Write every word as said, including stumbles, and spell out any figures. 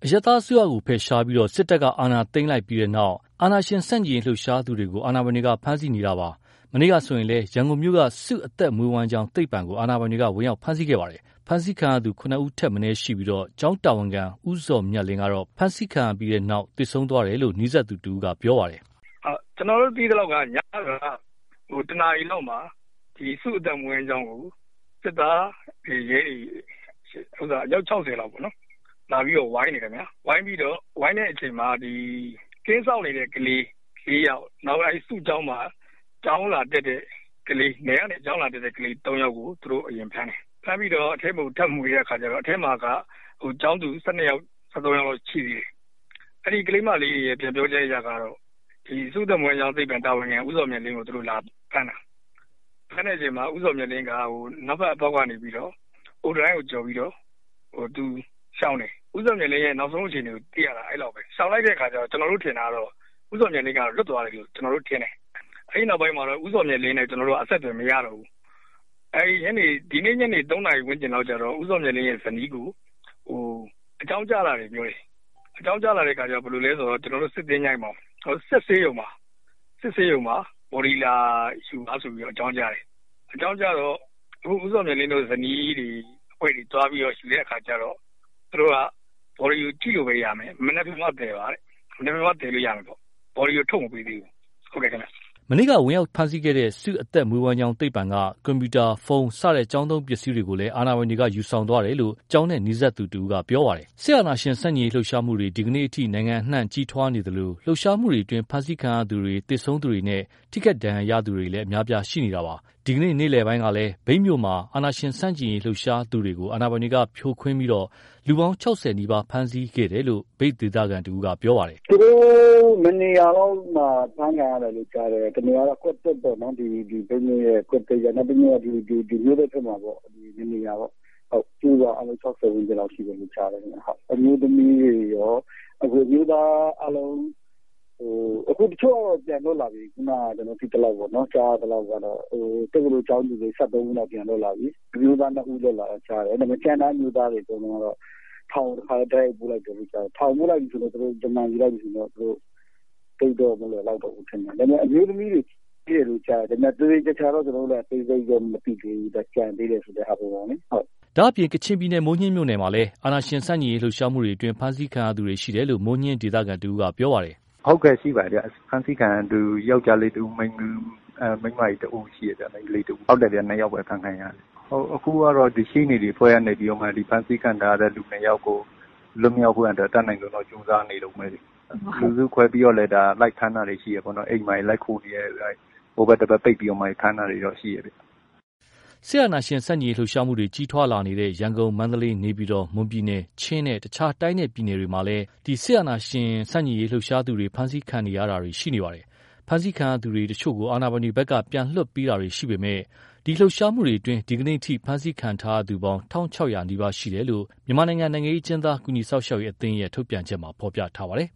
အရပ်သားအစိုးရကိုဖယ်ရှားပြီးစစ်တပ်ကအာဏာသိမ်းလိုက်ပြီးတဲ့နောက်အာဏာရှင်ဆန့်ကျင်ရေးလှုပ်ရှားသူတွေကိုအာဏာပိုင်တွေကဖမ်းဆီးနေတာပါ။မနေ့ကဆိုရင်လည်းရန်ကုန်မြို့ကစုအသက်မွေးဝမ်းကြောင်းသိပ္ပံကိုအာဏာပိုင်တွေကဝင်ရောက်ဖမ်းဆီးခဲ့ပါတယ်။ဖမ်းဆီးခံရသူခုနှစ်ဦးထက်မနည်းရှိပြီးကျောင်းတာဝန်ခံဦးဇော်မြတ်လင်းကတော့ဖမ်းဆီးခံရပြီးတဲ့နောက်သေဆုံးသွားတယ်လို့နီးစပ်သူတူကပြောပါတယ်။ကျွန်တော်တို့ဒီလောက်ကညကဟိုတနာရီလောက်မှာဒီစုအသက်မွေးဝမ်းကြောင်းကိုစစ်သားရဲဥစ္စာအယောက်၆၀လောက်ပေါ့နော်လာပြီးတော့ဝိုင်းနေတယ်ဗျာဝိုင်းပြီးတော့ဝိုင်းတဲ့အချိန်မှာဒီကင်းဆောင်နေတဲ့ကလေးလေးယောက်နောက်အဲဒီစုကျောင်းမှာကျောင်းလာတက်တဲ့ကလေးနေရာနဲ့ကျောင်းလာတက်တဲ့ကလေး၃ယောက်ကိုသူတို့အရင်ဖမ်းတယ်ဖမ်းပြီးတော့အထက်မှာထပ်မွေတဲ့အခါကျတော့အထက်မှာကဟိုကျောင်းသူ၁၂ယောက်၁၃ယောက်လောက်ရှိသေးတယ်အဲ့ဒီကလေးမလေးရဲ့ပြန်ပြောချက်အရကတော့ဒီစုသက်မွေးကျောင်းသိပ္ပံတာဝန်ခံဦးစောမြတ်လင်းကိုသူတို့လာဖမ်းတာဖမ်းတဲ့အချိန်မှာဦးစောမြတ်လင်းကဟိုနောက်ဘက်အပေါက်ကနေပြီးတော့အိုဒရိုင်းကိုကြော်ပြီးတော့ဟိုသူရှောင်းတယ်ဦးစောမြတ်လင်းရဲ့နောက်ဆုံးအခြေအနေကိုသိရတာအဲ့လောက်ပဲရှောင်းလိုက်တဲ့အခါကျတော့ကျွန်တော်တို့ထင်တာတော့ဦးစောမြတ်လင်းကလွတ်သွားတယ်လို့ကျွန်တော်တို့ထင်တယ်အဲ့ဒီနောက်ပိုင်းမှာတော့ဦးစောမြတ်လင်းနဲ့ကျွန်တော်တို့အဆက်အသွယ်မရတော့ဘူးအဲ့ဒီညနေဒီနေ့ညနေ၃နာရီဝန်းကျင်လောက်ကျတော့ဦးစောမြတ်လင်းရဲ့ဇနီးကိုဟိုအကြောင်းကြားလာတယ်ပြောတယ်အကြောင်းကြားလာတဲ့အခါကျတော့ဘယ်လိုလဲဆိုတော့ကျွန်တော်တို့စစ်တင်းညိုင်းမှာဟိုစစ်ဆေးရုံမှာစစ်ဆေးရုံမှာဘော်ဒီလာယူပါဆိုပြီးတော့အကြောင်းကြားတယ်အကြောင်းကြားတော့အခုဦးစောမြတ်လင်းတို့ဇနီးတွေအဖွဲ့တွေတွားပြီးတော့ယူတဲ့အခါကျတော့သူတို့ကဘော်ဒီကိုကြည့်လို့ပဲရမယ်မနေ့ကမှတည်ပါတဲ့မနေ့ကမှတည်လို့ရမယ်ပေါ့ဘော်ဒီကိုထုတ်မပေးသေးဘူးဟုတ်ကဲ့ခင်ဗျမနေ့ကဝင်ရောက်ဖမ်းဆီးခဲ့တဲ့စုအသက်မွေးဝမ်းကြောင်းသိပ္ပံကကွန်ပျူတာဖုန်းစတဲ့ကျောင်းသုံးပစ္စည်းတွေကိုလည်းအာဏာပိုင်တွေကယူဆောင်သွားတယ်လို့ကျောင်းနဲ့နီးစပ်သူတူကပြောပါတယ်။စစ်အာဏာရှင်စန့်ကျင်ရေးလှုပ်ရှားမှုတွေဒီကနေ့အထိနိုင်ငံအနှံ့ကြီးထွားနေသလိုလှုပ်ရှားမှုတွေအတွင်းဖမ်းဆီးခံရသူတွေတေဆုံးသူတွေနဲ့ထိခိုက်ဒဏ်ရာရသူတွေလည်းအများပြားရှိနေတာပါ။ဒီကနေ့နေ့လယ်ပိုင်းကလည်းဗိမ်းမြို့မှာအာဏာရှင်စန့်ကျင်ရေးလှုပ်ရှားသူတွေကိုအာဏာပိုင်တွေကဖြိုခွင်းပြီးတော့လူပေါင်း၆၀နီးပါးဖမ်းဆီးခဲ့တယ်လို့ဗိတ်ဒေသခံတူကပြောပါတယ်။သူတို့မနေရတော့မှဖမ်းခံရတယ်လို့ကြားတယ်။တနေရာကကွက်တက်တော့နော်ဒီဒီဗိမ်းရဲ့ကွက်တက်ရနောက်ပြီးတော့ဒီဒီဒီမျိုးတွေဖြစ်မှာပေါ့ဒီနေရာပေါ့ဟုတ်ကျူးတော့အလုံး၆၀ဝန်းကျင်လောက်ရှိတယ်လို့ကြားတယ်ဟုတ်အမျိုးသမီးတွေရောအခုမျိုးသားအလုံးဟိုအခုတချို့ပြန်လို့လာပြီခုနကကျွန်တော်ဒီတလောက်ပေါ့နော်ကြားတလောက်ကတော့ဟိုတက္ကသိုလ်ကျောင်းသူတွေဆက်သုံးဦးလောက်ပြန်လို့လာပြီမျိုးသားနှစ်ဦးလောက်လာကြားတယ်ဒါပေမဲ့ကျန်တဲ့မျိုးသားတွေအကုန်လုံးကတော့ထောင်တစ်ခါတည်းပို့လိုက်တယ်လို့ကြားတယ်ထောင်ပို့လိုက်ပြီဆိုတော့သူတို့ဂျမန်ကြီးလိုက်ပြီဆိုတော့သူတို့တိတ်တော့မလို့လောက်တော့ဦးထင်တယ်ဒါပေမဲ့အမျိုးသမီးတွေပြည့်လို့ကြားတယ်ဒါပေမဲ့သူတွေတခြားတော့ကျွန်တော်တို့လည်းသိသိရောမသိသေးဘူးဒါကြံသေးတယ်ဆိုတဲ့အားပေါ့လေဟုတ်ဒါအပြင်ကချင်ပြည်နယ်မိုးညှင်းမြို့နယ်မှာလည်းအာဏာရှင်စန့်ကျင်ရေးလှုပ်ရှားမှုတွေအတွင်းဖမ်းဆီးခံရသူတွေရှိတယ်လို့မိုးညှင်းဒေသခံတူကပြောပါတယ်ဟုတ်ကဲ့ရှိပါတယ်ဖန်စီခံသူယောက်ျားလေးတူမိန်းအဲမိန်းမကြီးတူရှိရတယ်မိန်းလေးတူဟုတ်တယ်ဗျနှစ်ယောက်ပဲဖန်ခံရတယ်ဟုတ်အခုကတော့ဒီရှိနေတွေဖွဲ့ရနေပြီးတော့မှဒီဖန်စီခံထားတဲ့လူနှစ်ယောက်ကိုလွတ်မြောက်ဖို့အတွက်တတ်နိုင်လို့တော့ကြိုးစားနေတော့မယ်လူစုခွဲပြီးတော့လည်းဒါလိုက်ခန်းတာတွေရှိရပေါ့နော်အိမ်မိုင်လိုက်ခိုးနေရဟိုဘက်တစ်ဘက်ပိတ်ပြီးတော့မှခန်းတာတွေတော့ရှိရဗျစစ်အာဏာရှင်စန့်ကျင်ရေးလှုပ်ရှားမှုတွေကြီးထွားလာနေတဲ့ရန်ကုန်မန္တလေးနေပြည်တော်မွန်ပြည်နယ်ချင်းနဲ့တခြားတိုင်းနယ်ပြည်နယ်တွေမှာလည်းဒီစစ်အာဏာရှင်စန့်ကျင်ရေးလှုပ်ရှားသူတွေဖမ်းဆီးခံနေရတာတွေရှိနေပါတယ်။ဖမ်းဆီးခံရသူတွေတချို့ကိုအာဏာပိုင်တွေဘက်ကပြန်လွှတ်ပေးတာတွေရှိပေမဲ့ဒီလှုပ်ရှားမှုတွေအတွင်းဒီကနေ့ထိဖမ်းဆီးခံထားသူပေါင်း၁၆၀၀နီးပါးရှိတယ်လို့မြန်မာနိုင်ငံနိုင်ငံရေးကျင်းသားကူညီဆောက်ရှောက်ရေးအသင်းရဲ့ထုတ်ပြန်ချက်မှာဖော်ပြထားပါတယ်